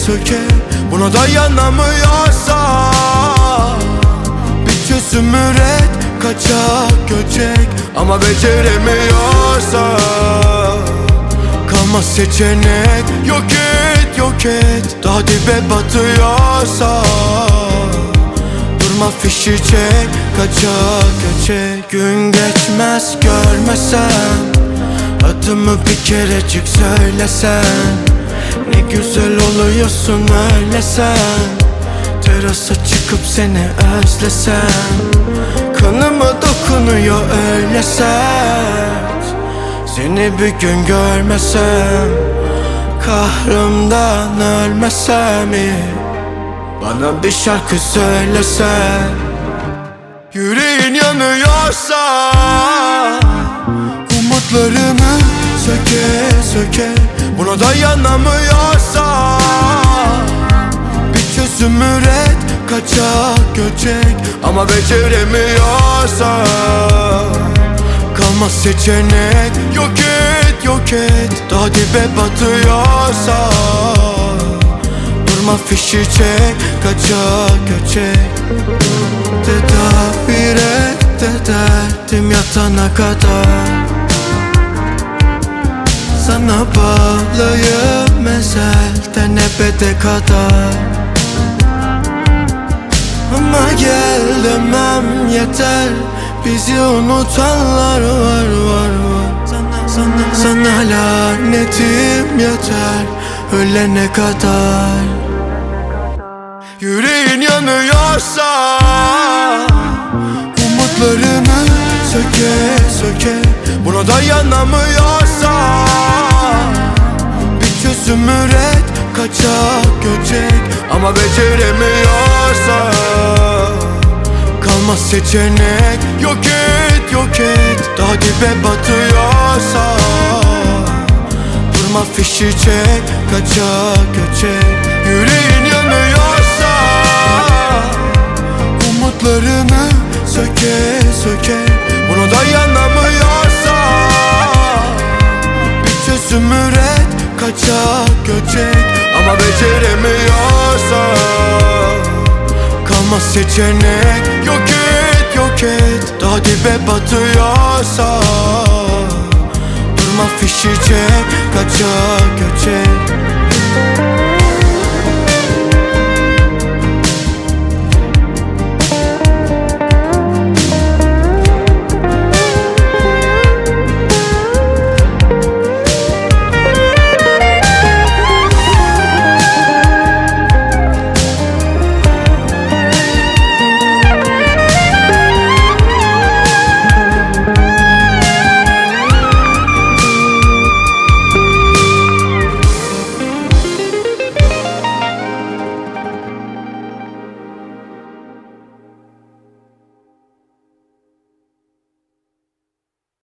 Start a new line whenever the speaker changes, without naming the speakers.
söke buna dayanamıyorsa bir çözüm üret, kaçak göçek ama beceremiyorsa kalmaz seçenek. Yok et, yok et, daha dibe batıyorsa durma fişi çek, kaçak göçek. Gün geçmez görmesem, adımı bir kerecik söylesen, ne güzel oluyorsun öyle sen. Terasa çıkıp seni özlesem, kanıma dokunuyor öyle sert. Seni bir gün görmesem, kahrımdan ölmesem iyi. Bana bir şarkı söylesen. Yüreğin yanıyorsa, umutlarımı söke söke buna dayanamıyorsa bir çözüm üret, kaçak göçek ama beceremiyorsa kalmaz seçenek. Yok et, yok et, daha dibe batıyorsa durma fişi çek, kaçak göçek. Tedavir et de derdim yatana kadar, sana bağlıyım ezelden ebede kadar. Ama gel demem yeter, bizi unutanlar var. Sana lanetim yeter ölene kadar. Yüreğin yanıyorsa, umutlarımı söke söke buna dayanamıyorsa bir çözüm üret, kaçak göçek ama beceremiyorsa kalmaz seçenek. Yok et, yok et, daha dibe batıyorsa durma fişi çek, kaçak göçek. Yüreğin yanıyorsa, umutlarımı söke söke buna dayanamıyorsa bir çözüm üret, kaçak göçek ama beceremiyorsa kalmaz seçenek. Yok et, yok et, daha dibe batıyorsa durma fişi çek, kaçak göçek.